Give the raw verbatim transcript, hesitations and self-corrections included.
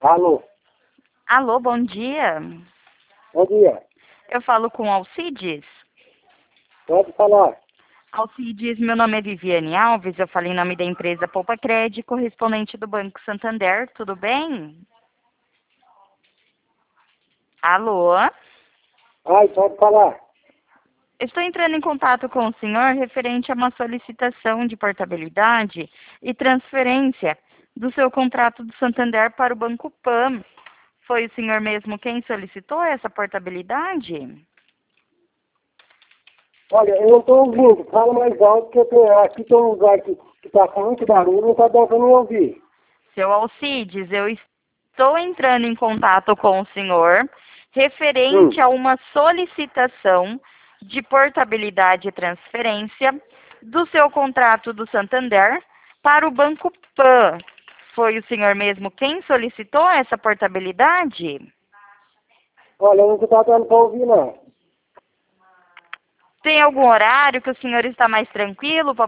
Alô, Alô, bom dia. bom dia. Eu falo com Alcides. Pode falar. Alcides, meu nome é Viviane Alves, eu falo em nome da empresa Poupa Crédito, correspondente do Banco Santander, tudo bem? Alô? Ai, pode falar. Estou entrando em contato com o senhor referente a uma solicitação de portabilidade e transferência do seu contrato do Santander para o Banco Pan. Foi o senhor mesmo quem solicitou essa portabilidade? Olha, eu não estou ouvindo. Fala mais alto que eu tô, aqui tem um lugar que está com muito barulho, não está dando para me ouvir. Seu Alcides, eu estou entrando em contato com o senhor referente Hum. a uma solicitação de portabilidade e transferência do seu contrato do Santander para o Banco Pan. Foi o senhor mesmo quem solicitou essa portabilidade? Olha, não está dando para ouvir, não. Tem algum horário que o senhor está mais tranquilo